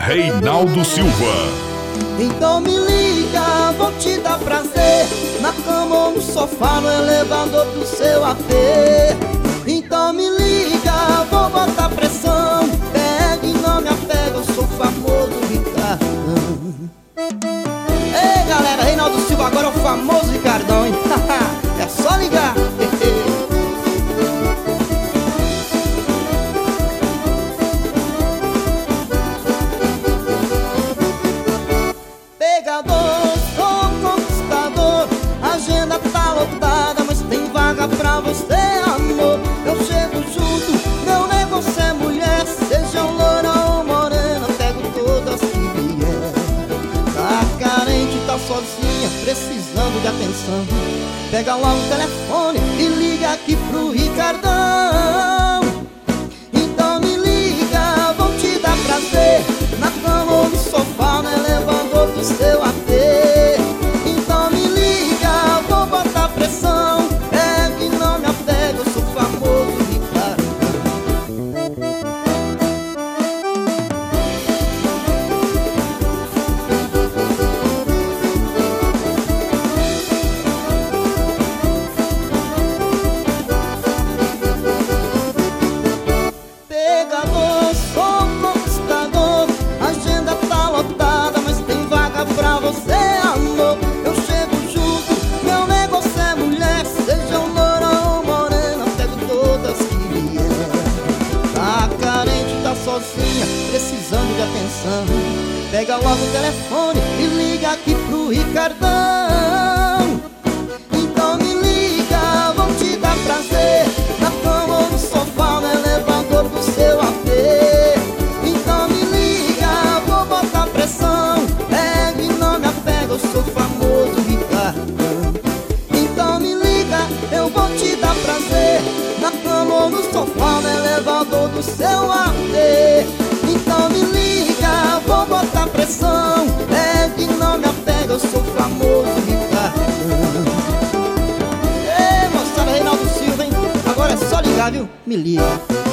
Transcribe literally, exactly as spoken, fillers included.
Reinaldo Silva. Então me liga, vou te dar prazer, na cama ou no sofá, no elevador do seu A P. Então me liga, vou botar pressão, pega e não me apega, eu sou famoso Ricardão. Ei galera, Reinaldo Silva agora é o famoso Ricardão, hein? É só ligar. Pegador, sou conquistador, a agenda tá lotada, mas tem vaga pra você, amor. Eu chego junto, meu negócio é mulher, seja loura ou morena, pego todas que vier. Tá carente, tá sozinha, precisando de atenção, pega logo o telefone e liga aqui pro Ricardão. Então me liga, vou te dar prazer, na cama ou no sofá, no elevador do seu A P. Então me liga, vou botar pressão, pega e não me apega, eu sou famoso Ricardão. Pegador, sou conquistador, a agenda tá lotada, mas tem vaga pra você, amor. Eu chego junto, meu negócio é mulher, seja loura ou morena, pego todas que vier. Tá carente, tá sozinha, precisando de atenção, pega logo o telefone e liga aqui pro Ricardão. Então me liga, vou te dar prazer, na cama ou no sofá, no elevador do seu A P. Então me liga, vou botar pressão, pega e não me apega, eu sou famoso Ricardão. Então me liga, eu vou te dar prazer, na cama ou no sofá, no elevador do seu A P. Então me liga, vou botar pressão, pega e não me apega, eu sou famoso Ricardão. Ei moçada, Reinaldo Silva, hein? Agora é só ligar, viu? Me liga.